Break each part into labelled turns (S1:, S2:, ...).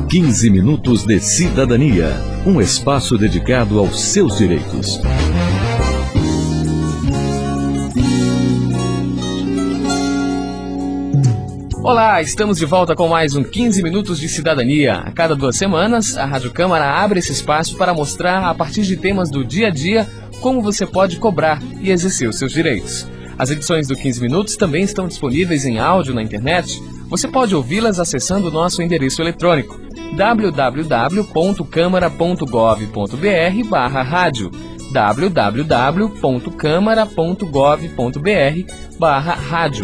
S1: 15 minutos de cidadania, um espaço dedicado aos seus direitos.
S2: Olá, estamos de volta com mais um 15 minutos de cidadania. A cada 2 semanas, a Rádio Câmara abre esse espaço para mostrar, a partir de temas do dia a dia, como você pode cobrar e exercer os seus direitos. As edições do 15 Minutos também estão disponíveis em áudio na internet. Você pode ouvi-las acessando o nosso endereço eletrônico www.câmara.gov.br/rádio www.câmara.gov.br/rádio.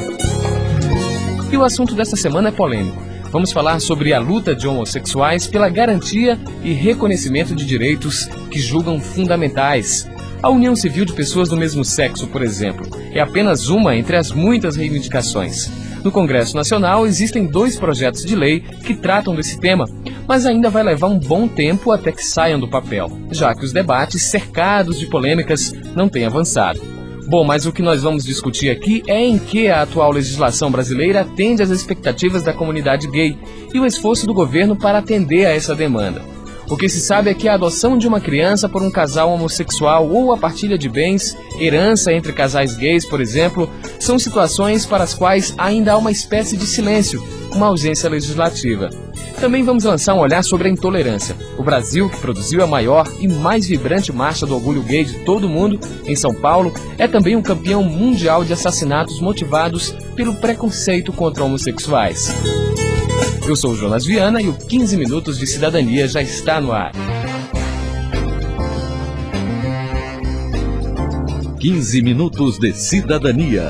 S2: E o assunto desta semana é polêmico. Vamos falar sobre a luta de homossexuais pela garantia e reconhecimento de direitos que julgam fundamentais. A união civil de pessoas do mesmo sexo, por exemplo, é apenas uma entre as muitas reivindicações. No Congresso Nacional existem 2 projetos de lei que tratam desse tema, mas ainda vai levar um bom tempo até que saiam do papel, já que os debates cercados de polêmicas não têm avançado. Bom, mas o que nós vamos discutir aqui é em que a atual legislação brasileira atende às expectativas da comunidade gay e o esforço do governo para atender a essa demanda. O que se sabe é que a adoção de uma criança por um casal homossexual ou a partilha de bens, herança entre casais gays, por exemplo, são situações para as quais ainda há uma espécie de silêncio, uma ausência legislativa. Também vamos lançar um olhar sobre a intolerância. O Brasil, que produziu a maior e mais vibrante marcha do orgulho gay de todo o mundo, em São Paulo, é também um campeão mundial de assassinatos motivados pelo preconceito contra homossexuais. Eu sou o Jonas Viana e o 15 Minutos de Cidadania já está no ar.
S1: 15 minutos de cidadania.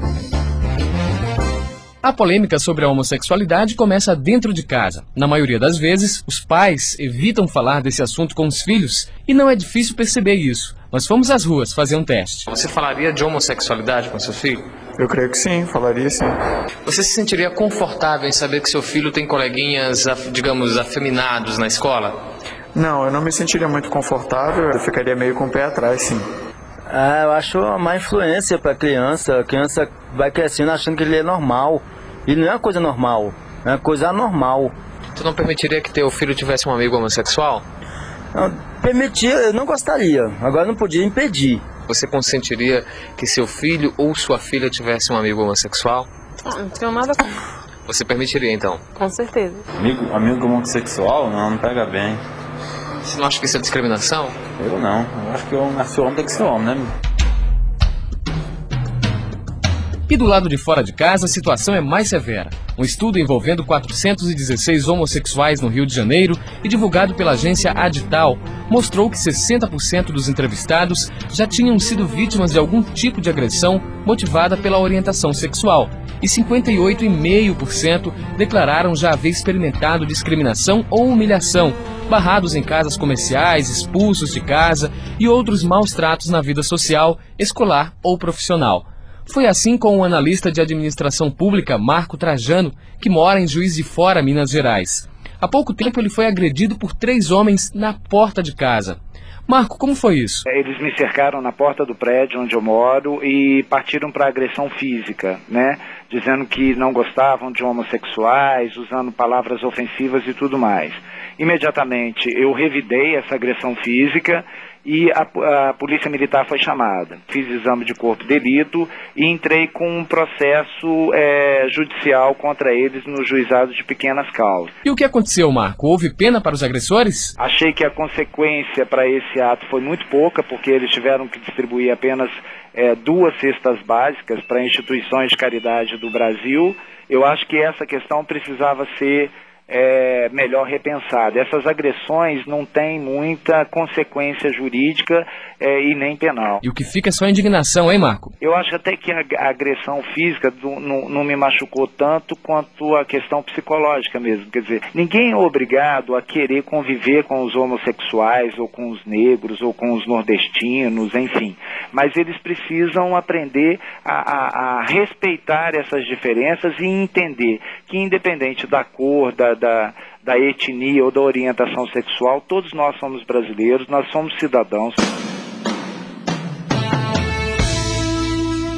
S2: A polêmica sobre a homossexualidade começa dentro de casa. Na maioria das vezes, os pais evitam falar desse assunto com os filhos e não é difícil perceber isso. Mas fomos às ruas fazer um teste. Você falaria de homossexualidade com seu filho?
S3: Eu creio que sim, falaria sim.
S2: Você se sentiria confortável em saber que seu filho tem coleguinhas, digamos, afeminados na escola?
S3: Não, eu não me sentiria muito confortável, eu ficaria meio com o pé atrás, sim.
S4: Eu acho uma má influência para a criança vai crescendo achando que ele é normal. E não é uma coisa normal, é uma coisa anormal.
S2: Tu não permitiria que teu filho tivesse um amigo homossexual?
S4: Não, permitir, eu não gostaria, agora não podia impedir.
S2: Você consentiria que seu filho ou sua filha tivesse um amigo homossexual?
S5: Não tenho nada com...
S2: Você permitiria então?
S5: Com certeza.
S6: Amigo homossexual? Não pega bem.
S2: Você não acha que isso é discriminação?
S6: Eu não. Eu acho que eu nasci homem, tem que ser homem, né?
S2: E do lado de fora de casa, a situação é mais severa. Um estudo envolvendo 416 homossexuais no Rio de Janeiro e divulgado pela agência Adital mostrou que 60% dos entrevistados já tinham sido vítimas de algum tipo de agressão motivada pela orientação sexual e 58,5% declararam já haver experimentado discriminação ou humilhação, barrados em casas comerciais, expulsos de casa e outros maus tratos na vida social, escolar ou profissional. Foi assim com o analista de administração pública Marco Trajano, que mora em Juiz de Fora, Minas Gerais. Há pouco tempo ele foi agredido por 3 homens na porta de casa. Marco, como foi isso?
S7: Eles me cercaram na porta do prédio onde eu moro e partiram para agressão física, né? Dizendo que não gostavam de homossexuais, usando palavras ofensivas e tudo mais. Imediatamente eu revidei essa agressão física e a polícia militar foi chamada. Fiz exame de corpo de delito e entrei com um processo judicial contra eles no juizado de pequenas causas.
S2: E o que aconteceu, Marco? Houve pena para os agressores?
S7: Achei que a consequência para esse ato foi muito pouca, porque eles tiveram que distribuir apenas 2 cestas básicas para instituições de caridade do Brasil. Eu acho que essa questão precisava ser melhor repensada. Essas agressões não têm muita consequência jurídica e nem penal.
S2: E o que fica é só indignação, hein, Marco?
S7: Eu acho até que a agressão física não me machucou tanto quanto a questão psicológica mesmo. Quer dizer, ninguém é obrigado a querer conviver com os homossexuais ou com os negros ou com os nordestinos, enfim. Mas eles precisam aprender a respeitar essas diferenças e entender que, independente da cor, da etnia ou da orientação sexual, todos nós somos brasileiros, nós somos cidadãos.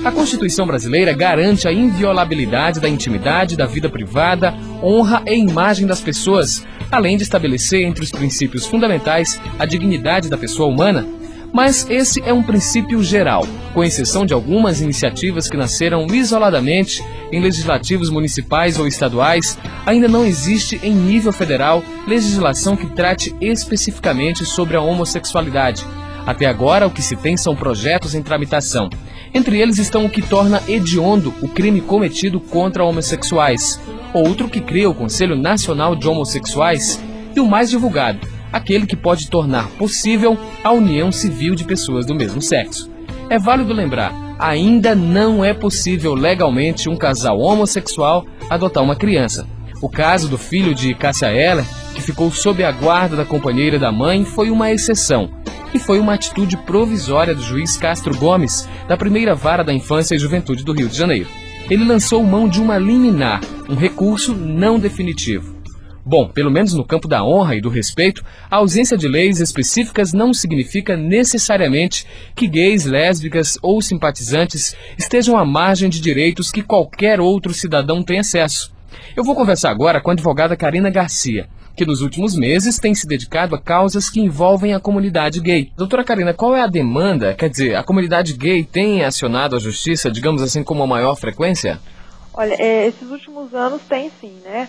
S2: A Constituição brasileira garante a inviolabilidade da intimidade, da vida privada, honra e imagem das pessoas, além de estabelecer entre os princípios fundamentais a dignidade da pessoa humana. Mas esse é um princípio geral, com exceção de algumas iniciativas que nasceram isoladamente em legislativos municipais ou estaduais. Ainda não existe em nível federal legislação que trate especificamente sobre a homossexualidade. Até agora, o que se tem são projetos em tramitação. Entre eles estão o que torna hediondo o crime cometido contra homossexuais, outro que cria o Conselho Nacional de Homossexuais e o mais divulgado, aquele que pode tornar possível a união civil de pessoas do mesmo sexo. É válido lembrar, ainda não é possível legalmente um casal homossexual adotar uma criança. O caso do filho de Cássia Eller, que ficou sob a guarda da companheira da mãe, foi uma exceção. E foi uma atitude provisória do juiz Castro Gomes, da primeira vara da Infância e Juventude do Rio de Janeiro. Ele lançou mão de uma liminar, um recurso não definitivo. Bom, pelo menos no campo da honra e do respeito, a ausência de leis específicas não significa necessariamente que gays, lésbicas ou simpatizantes estejam à margem de direitos que qualquer outro cidadão tem acesso. Eu vou conversar agora com a advogada Karina Garcia, que nos últimos meses tem se dedicado a causas que envolvem a comunidade gay. Doutora Karina, qual é a demanda? Quer dizer, a comunidade gay tem acionado a justiça, digamos assim, com uma maior frequência?
S5: Olha, esses últimos anos tem sim, né?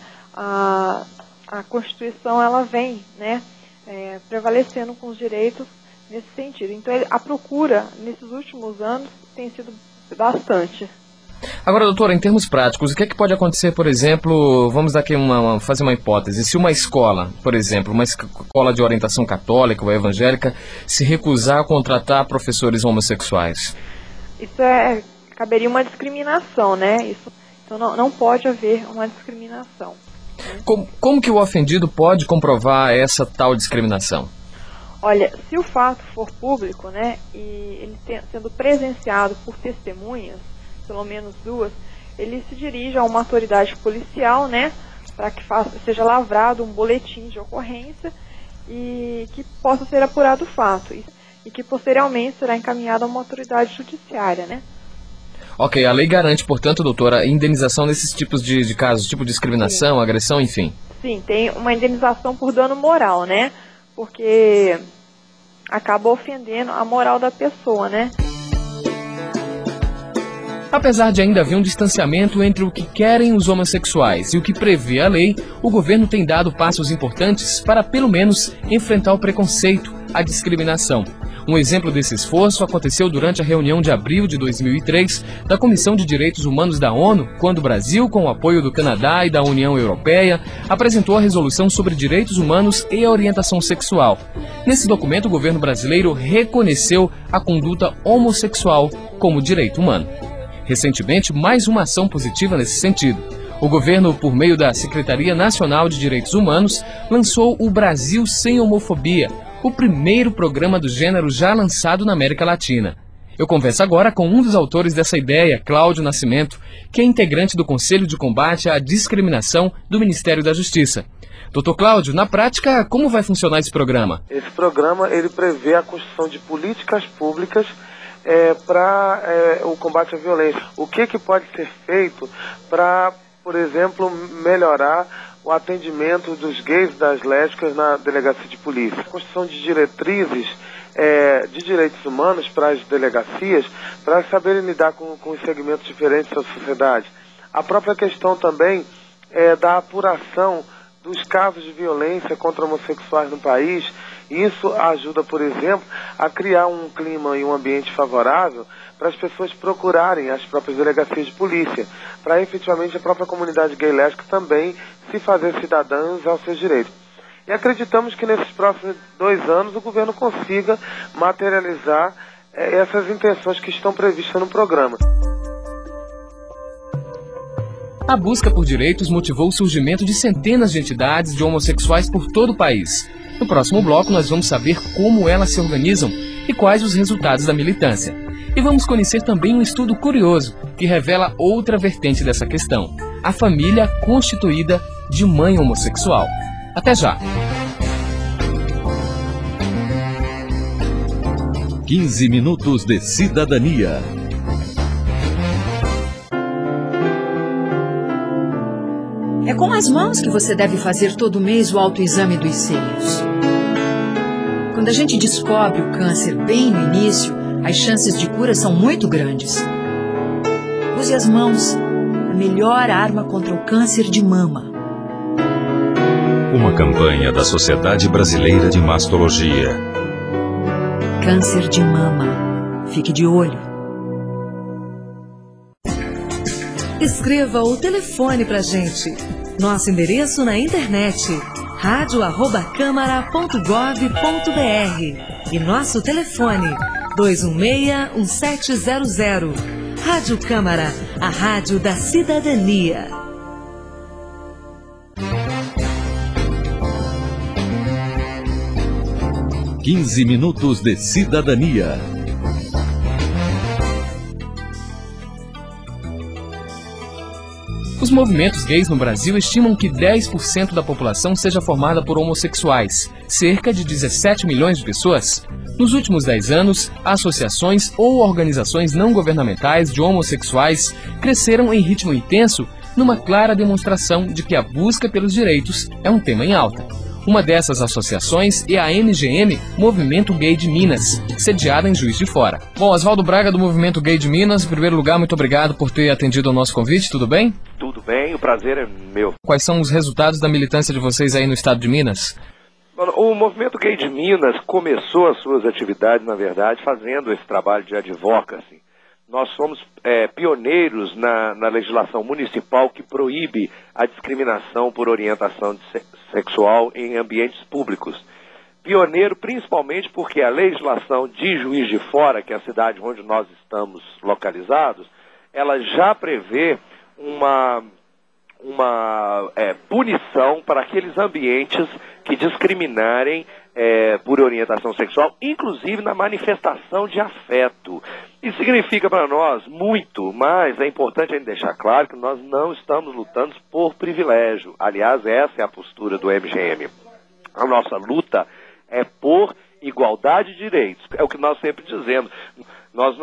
S5: A Constituição, ela vem, né, prevalecendo com os direitos nesse sentido. Então, a procura, nesses últimos anos, tem sido bastante.
S2: Agora, doutora, em termos práticos, o que é que pode acontecer, por exemplo, vamos dar aqui fazer uma hipótese, se uma escola, por exemplo, uma escola de orientação católica ou evangélica, se recusar a contratar professores homossexuais?
S5: Isso caberia uma discriminação, né? Então não pode haver uma discriminação.
S2: Como que o ofendido pode comprovar essa tal discriminação?
S5: Olha, se o fato for público, né, e ele sendo presenciado por testemunhas, pelo menos 2, ele se dirige a uma autoridade policial, né, para que seja lavrado um boletim de ocorrência e que possa ser apurado o fato e que posteriormente será encaminhado a uma autoridade judiciária, né.
S2: Ok, a lei garante, portanto, doutora, indenização desses tipos de casos, tipo de discriminação, sim, agressão, enfim.
S5: Sim, tem uma indenização por dano moral, né, porque acaba ofendendo a moral da pessoa, né.
S2: Apesar de ainda haver um distanciamento entre o que querem os homossexuais e o que prevê a lei, o governo tem dado passos importantes para, pelo menos, enfrentar o preconceito, a discriminação. Um exemplo desse esforço aconteceu durante a reunião de abril de 2003 da Comissão de Direitos Humanos da ONU, quando o Brasil, com o apoio do Canadá e da União Europeia, apresentou a resolução sobre direitos humanos e a orientação sexual. Nesse documento, o governo brasileiro reconheceu a conduta homossexual como direito humano. Recentemente, mais uma ação positiva nesse sentido. O governo, por meio da Secretaria Nacional de Direitos Humanos, lançou o Brasil Sem Homofobia, o primeiro programa do gênero já lançado na América Latina. Eu converso agora com um dos autores dessa ideia, Cláudio Nascimento, que é integrante do Conselho de Combate à Discriminação do Ministério da Justiça. Doutor Cláudio, na prática, como vai funcionar esse programa?
S8: Esse programa ele prevê a construção de políticas públicas para o combate à violência. O que pode ser feito para, por exemplo, melhorar o atendimento dos gays e das lésbicas na delegacia de polícia. A construção de diretrizes de direitos humanos para as delegacias, para saberem lidar com os segmentos diferentes da sociedade. A própria questão também da apuração dos casos de violência contra homossexuais no país. Isso ajuda, por exemplo, a criar um clima e um ambiente favorável para as pessoas procurarem as próprias delegacias de polícia, para efetivamente a própria comunidade gay e lésbica também se fazer cidadãos aos seus direitos. E acreditamos que nesses próximos 2 anos o governo consiga materializar essas intenções que estão previstas no programa.
S2: A busca por direitos motivou o surgimento de centenas de entidades de homossexuais por todo o país. No próximo bloco, nós vamos saber como elas se organizam e quais os resultados da militância. E vamos conhecer também um estudo curioso que revela outra vertente dessa questão: a família constituída de mãe homossexual. Até já!
S1: 15 minutos de cidadania.
S9: É com as mãos que você deve fazer todo mês o autoexame dos seios. Quando a gente descobre o câncer bem no início, as chances de cura são muito grandes. Use as mãos, a melhor arma contra o câncer de mama.
S1: Uma campanha da Sociedade Brasileira de Mastologia.
S9: Câncer de mama. Fique de olho.
S10: Escreva ou telefone pra gente. Nosso endereço na internet: radio@câmara.gov.br e nosso telefone 216-1700. Rádio Câmara, a rádio da cidadania.
S1: Quinze minutos de cidadania.
S2: Os movimentos gays no Brasil estimam que 10% da população seja formada por homossexuais, cerca de 17 milhões de pessoas. Nos últimos 10 anos, associações ou organizações não governamentais de homossexuais cresceram em ritmo intenso, numa clara demonstração de que a busca pelos direitos é um tema em alta. Uma dessas associações é a MGM, Movimento Gay de Minas, sediada em Juiz de Fora. Bom, Oswaldo Braga, do Movimento Gay de Minas, em primeiro lugar, muito obrigado por ter atendido ao nosso convite, tudo bem?
S11: Tudo bem, o prazer é meu.
S2: Quais são os resultados da militância de vocês aí no estado de Minas?
S11: O Movimento Gay de Minas começou as suas atividades, na verdade, fazendo esse trabalho de advocacy. Nós somos pioneiros na legislação municipal que proíbe a discriminação por orientação sexual em ambientes públicos. Pioneiro principalmente porque a legislação de Juiz de Fora, que é a cidade onde nós estamos localizados, ela já prevê uma punição para aqueles ambientes que discriminarem por orientação sexual, inclusive na manifestação de afeto. Isso significa para nós muito, mas é importante a gente deixar claro que nós não estamos lutando por privilégio. Aliás, essa é a postura do MGM. A nossa luta é por igualdade de direitos. É o que nós sempre dizemos. Nós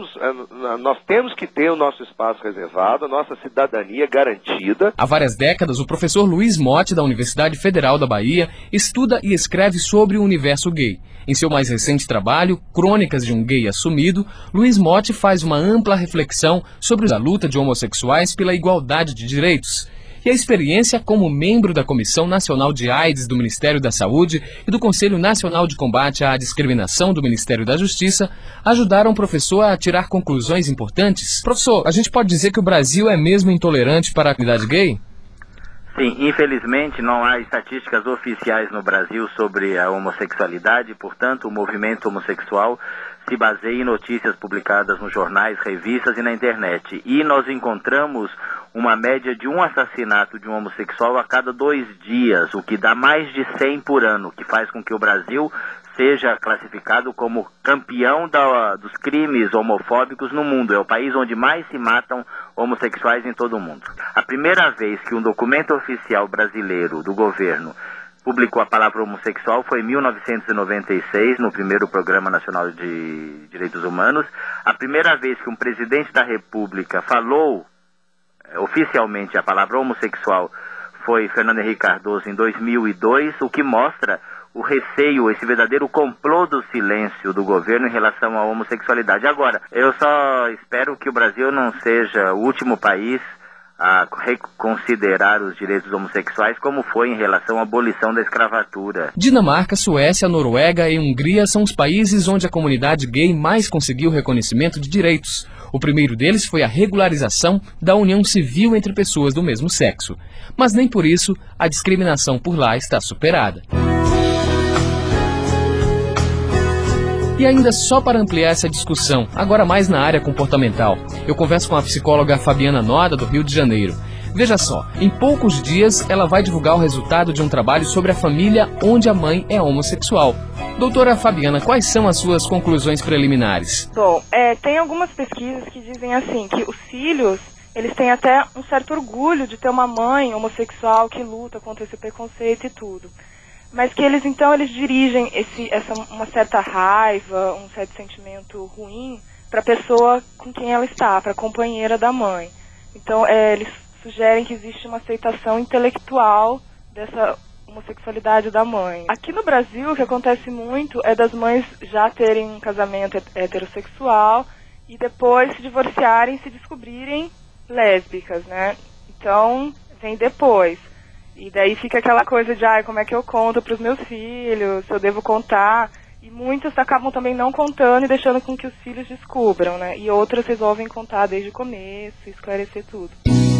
S11: temos que ter o nosso espaço reservado, a nossa cidadania garantida.
S2: Há várias décadas, o professor Luiz Motti, da Universidade Federal da Bahia, estuda e escreve sobre o universo gay. Em seu mais recente trabalho, Crônicas de um Gay Assumido, Luiz Motti faz uma ampla reflexão sobre a luta de homossexuais pela igualdade de direitos. E a experiência como membro da Comissão Nacional de AIDS do Ministério da Saúde e do Conselho Nacional de Combate à Discriminação do Ministério da Justiça ajudaram o professor a tirar conclusões importantes. Professor, a gente pode dizer que o Brasil é mesmo intolerante para a comunidade gay?
S4: Sim, infelizmente não há estatísticas oficiais no Brasil sobre a homossexualidade, portanto o movimento homossexual se baseia em notícias publicadas nos jornais, revistas e na internet. E nós encontramos uma média de um assassinato de um homossexual a cada 2 dias, o que dá mais de 100 por ano, que faz com que o Brasil seja classificado como campeão dos crimes homofóbicos no mundo. É o país onde mais se matam homossexuais em todo o mundo. A primeira vez que um documento oficial brasileiro do governo publicou a palavra homossexual foi em 1996, no primeiro Programa Nacional de Direitos Humanos. A primeira vez que um presidente da República falou oficialmente a palavra homossexual foi Fernando Henrique Cardoso em 2002, o que mostra o receio, esse verdadeiro complô do silêncio do governo em relação à homossexualidade. Agora, eu só espero que o Brasil não seja o último país a reconsiderar os direitos homossexuais, como foi em relação à abolição da escravatura.
S2: Dinamarca, Suécia, Noruega e Hungria são os países onde a comunidade gay mais conseguiu reconhecimento de direitos. O primeiro deles foi a regularização da união civil entre pessoas do mesmo sexo. Mas nem por isso a discriminação por lá está superada. E ainda só para ampliar essa discussão, agora mais na área comportamental, eu converso com a psicóloga Fabiana Noda, do Rio de Janeiro. Veja só, em poucos dias ela vai divulgar o resultado de um trabalho sobre a família onde a mãe é homossexual. Doutora Fabiana, quais são as suas conclusões preliminares?
S5: Bom, tem algumas pesquisas que dizem assim, que os filhos, eles têm até um certo orgulho de ter uma mãe homossexual que luta contra esse preconceito e tudo. Mas que eles dirigem uma certa raiva, um certo sentimento ruim para a pessoa com quem ela está, para a companheira da mãe. Então, eles sugerem que existe uma aceitação intelectual dessa homossexualidade da mãe. Aqui no Brasil, o que acontece muito é das mães já terem um casamento heterossexual e depois se divorciarem e se descobrirem lésbicas, né? Então, vem depois. E daí fica aquela coisa de, como é que eu conto para os meus filhos, se eu devo contar. E muitas acabam também não contando e deixando com que os filhos descubram, né? E outras resolvem contar desde o começo, esclarecer tudo.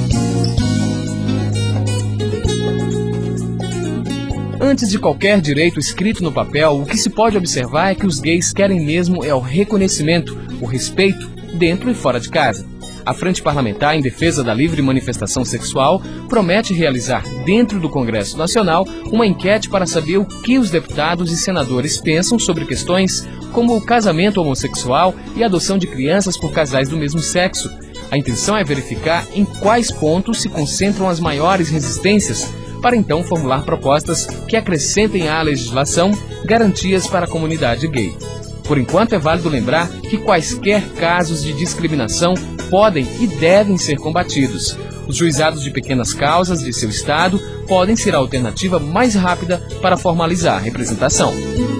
S2: Antes de qualquer direito escrito no papel, o que se pode observar é que os gays querem mesmo o reconhecimento, o respeito, dentro e fora de casa. A Frente Parlamentar em Defesa da Livre Manifestação Sexual promete realizar, dentro do Congresso Nacional, uma enquete para saber o que os deputados e senadores pensam sobre questões como o casamento homossexual e a adoção de crianças por casais do mesmo sexo. A intenção é verificar em quais pontos se concentram as maiores resistências, para então formular propostas que acrescentem à legislação garantias para a comunidade gay. Por enquanto, é válido lembrar que quaisquer casos de discriminação podem e devem ser combatidos. Os juizados de pequenas causas de seu estado podem ser a alternativa mais rápida para formalizar a representação.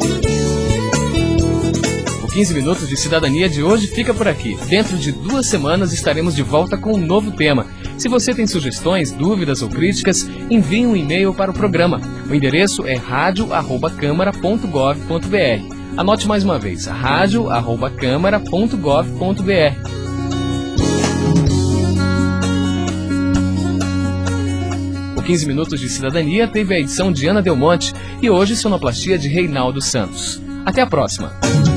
S2: O 15 Minutos de Cidadania de hoje fica por aqui. Dentro de 2 semanas estaremos de volta com um novo tema. Se você tem sugestões, dúvidas ou críticas, envie um e-mail para o programa. O endereço é radio@câmara.gov.br. Anote mais uma vez, radio@câmara.gov.br. O 15 Minutos de Cidadania teve a edição de Ana Del Monte e hoje sonoplastia de Reinaldo Santos. Até a próxima!